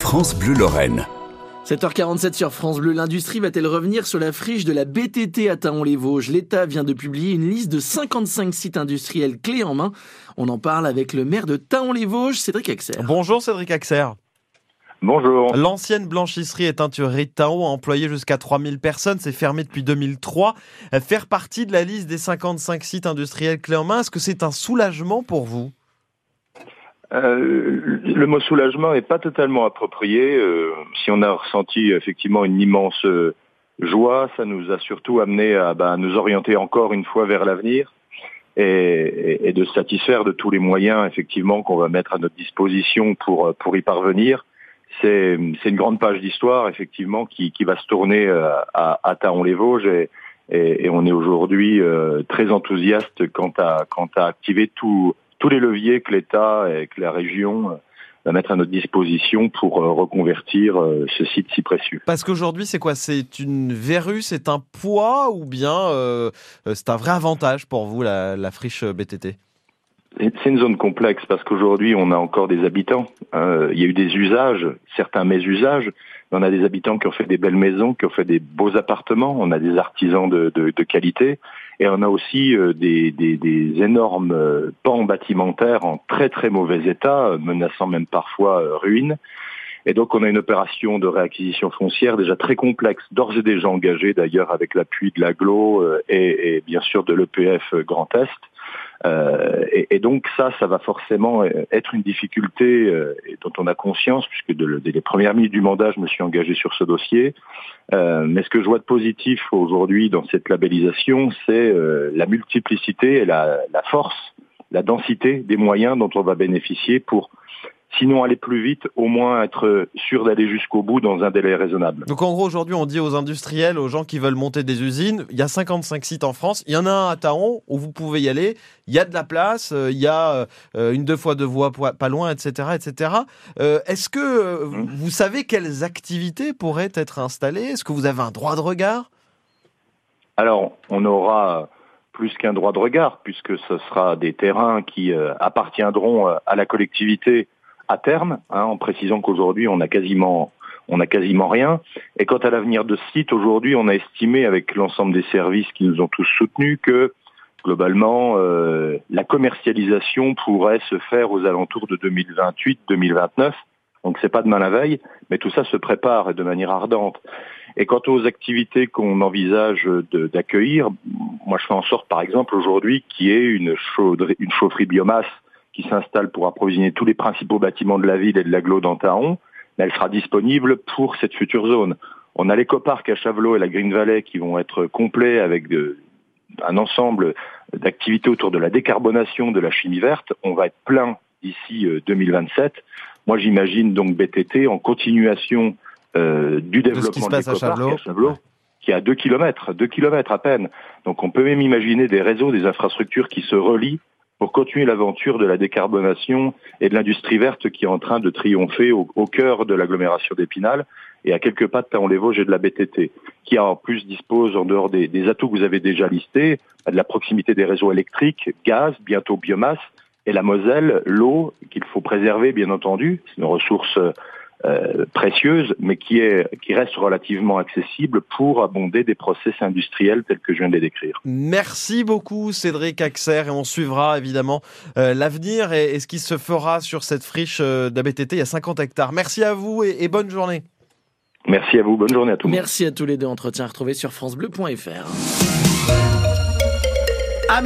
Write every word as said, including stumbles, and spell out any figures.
France Bleu Lorraine. sept heures quarante-sept sur France Bleu. L'industrie va-t-elle revenir sur la friche de la B T T à Thaon-les-Vosges ? L'État vient de publier une liste de cinquante-cinq sites industriels clés en main. On en parle avec le maire de Thaon-les-Vosges, Cédric Axer. Bonjour Cédric Axer. Bonjour. L'ancienne blanchisserie et teinturerie de Thaon a employé jusqu'à trois mille personnes. C'est fermé depuis deux mille trois. Faire partie de la liste des cinquante-cinq sites industriels clés en main, est-ce que c'est un soulagement pour vous ? Euh, le mot soulagement n'est pas totalement approprié. Euh, si on a ressenti effectivement une immense euh, joie, ça nous a surtout amené à bah, nous orienter encore une fois vers l'avenir et, et, et de se satisfaire de tous les moyens effectivement qu'on va mettre à notre disposition pour pour y parvenir. C'est, c'est une grande page d'histoire effectivement qui, qui va se tourner euh, à, à Thaon-les-Vosges et, et, et on est aujourd'hui euh, très enthousiaste quant à quant à activer tout tous les leviers que l'État et que la région va mettre à notre disposition pour reconvertir ce site si précieux. Parce qu'aujourd'hui, c'est quoi ? C'est une verrue, c'est un poids ou bien euh, c'est un vrai avantage pour vous, la, la friche B T T ? C'est une zone complexe parce qu'aujourd'hui, on a encore des habitants. Euh, il y a eu des usages, certains mésusages. On a des habitants qui ont fait des belles maisons, qui ont fait des beaux appartements. On a des artisans de, de, de qualité. Et on a aussi euh, des, des, des énormes euh, pans bâtimentaires en très très mauvais état, euh, menaçant même parfois euh, ruine. Et donc on a une opération de réacquisition foncière déjà très complexe, d'ores et déjà engagée d'ailleurs avec l'appui de l'Agglo euh, et, et bien sûr de l'E P F Grand Est. Euh, et, et donc ça, ça va forcément être une difficulté euh, dont on a conscience, puisque de, dès les premières minutes du mandat, je me suis engagé sur ce dossier. Euh, mais ce que je vois de positif aujourd'hui dans cette labellisation, c'est euh, la multiplicité et la, la force, la densité des moyens dont on va bénéficier pour, sinon aller plus vite, au moins être sûr d'aller jusqu'au bout dans un délai raisonnable. Donc en gros, aujourd'hui, on dit aux industriels, aux gens qui veulent monter des usines, il y a cinquante-cinq sites en France, il y en a un à Thaon où vous pouvez y aller, il y a de la place, il y a une deux fois deux voies pas loin, et cetera et cetera. Euh, est-ce que vous savez quelles activités pourraient être installées ? Est-ce que vous avez un droit de regard ? Alors, on aura plus qu'un droit de regard, puisque ce sera des terrains qui euh, appartiendront à la collectivité à terme, hein, en précisant qu'aujourd'hui on a quasiment on a quasiment rien. Et quant à l'avenir de ce site, aujourd'hui on a estimé avec l'ensemble des services qui nous ont tous soutenus que globalement euh, la commercialisation pourrait se faire aux alentours de deux mille vingt-huit deux mille vingt-neuf. Donc c'est pas demain la veille, mais tout ça se prépare de manière ardente. Et quant aux activités qu'on envisage de, d'accueillir, moi je fais en sorte par exemple aujourd'hui qu'il y ait une chaudderie, une chaufferie biomasse qui s'installe pour approvisionner tous les principaux bâtiments de la ville et de l'agglo dans Thaon. Elle sera disponible pour cette future zone. On a l'écoparc à Chavelot et la Green Valley qui vont être complets avec de, un ensemble d'activités autour de la décarbonation de la chimie verte. On va être plein d'ici deux mille vingt-sept. Moi, j'imagine donc B T T en continuation euh, du développement de, de l'écoparc à Chavelot, à Chavelot qui est à deux kilomètres, deux kilomètres à peine. Donc on peut même imaginer des réseaux, des infrastructures qui se relient pour continuer l'aventure de la décarbonation et de l'industrie verte qui est en train de triompher au, au cœur de l'agglomération d'Épinal et à quelques pas de Thaon-les-Vosges et de la B T T, qui en plus dispose, en dehors des, des atouts que vous avez déjà listés, de la proximité des réseaux électriques, gaz, bientôt biomasse, et la Moselle, l'eau, qu'il faut préserver bien entendu, c'est une ressource Euh, précieuse, mais qui est qui reste relativement accessible pour abonder des process industriels tels que je viens de les décrire. Merci beaucoup Cédric Axer et on suivra évidemment euh, l'avenir et, et ce qui se fera sur cette friche euh, d'A B T T. Il y a cinquante hectares. Merci à vous et, et bonne journée. Merci à vous, bonne journée à tout le monde. Merci à tous les deux. Entretien retrouvé sur francebleu point f r.